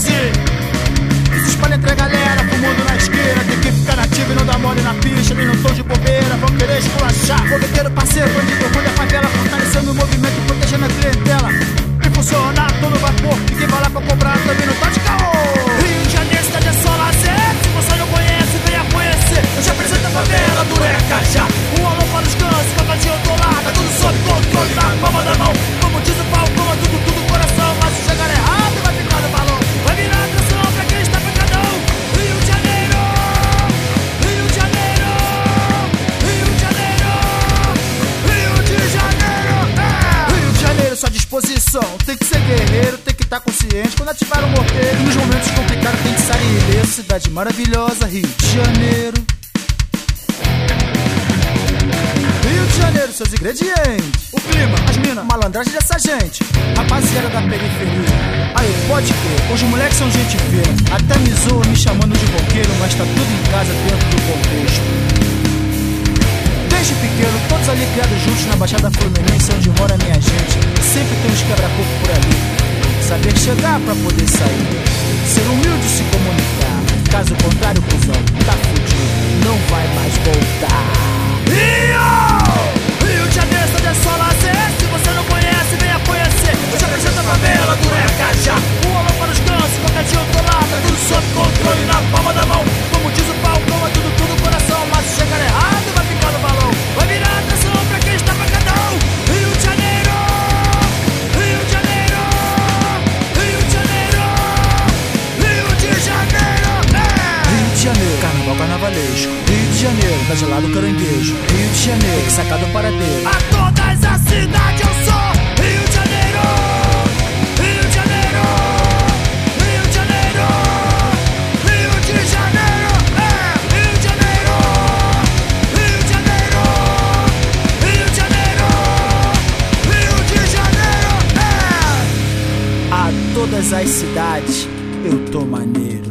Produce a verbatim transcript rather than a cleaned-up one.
Brasil. Que se espalha entre a galera, fumando na esquina. Tem que ficar nativo e não dá mole na pista. Nem não tô de bobeira, vão querer esculachar. Fogueteiro, parceiro, bandido, quando é favela, fortalecendo o movimento, protegendo a clientela. E funciona todo vapor, e quem vai lá pra cobrar também não tá de caô. Rio de Janeiro, cidade é só lazer. Se você não conhece, venha conhecer. Eu já apresento a favela do Recajá. Um alô para os cães, cavadinho do lado. Tudo sob controle na palma da mão. Como diz o Falcão, é tudo, tudo coração. Mas se chegar errado, vai ficar no balão. Vai virar atração pra quem está pecadão. Rio de Janeiro, Rio de Janeiro, Rio de Janeiro, Rio de Janeiro, é. Rio de Janeiro, sua disposição. Tem que ser guerreiro, tem que estar consciente. Quando ativar o morteiro, nos momentos complicados tem que sair ileso. Cidade maravilhosa, Rio de Janeiro. Rio de Janeiro, seus ingredientes. O clima, as minas, malandragem dessa gente. Rapaziada da periferia. Aí, pode crer, os moleques são gente fina. Até me zoam me chamando de roqueiro, mas tá tudo em casa dentro do contexto. Desde pequeno, todos ali criados juntos na Baixada Fluminense, onde mora minha gente. Sempre tem uns quebra-coco por ali. Saber chegar pra poder sair. Ser humilde e se comunicar. Caso contrário, cuzão, tá fudido, não vai mais voltar. Rio! Rio de Janeiro, cidade é só lazer. Se você não conhece, venha conhecer. Eu te apresento a favela do Recajá. Um alô para os gansos, qualquer dia eu tô lá. Tá tudo sob controle na palma da mão. Como diz o Falcão, é tudo, tudo coração. Mas se chegar errado, vai ficar no balão. Vai virar atenção pra quem está pecadão. Rio de Janeiro, Rio de Janeiro, Rio de Janeiro, Rio de Janeiro, é. Rio de Janeiro, carnaval carnavalesco. Rio de Janeiro, tá gelado o caranguejo. Rio de Janeiro, tem que sacar do paradeiro. A todas a cidade eu sou Rio de Janeiro, Rio de Janeiro, Rio de Janeiro, Rio de Janeiro, é. Rio de Janeiro, Rio de Janeiro, Rio de Janeiro, Rio de Janeiro, é. A todas as cidades eu tô maneiro.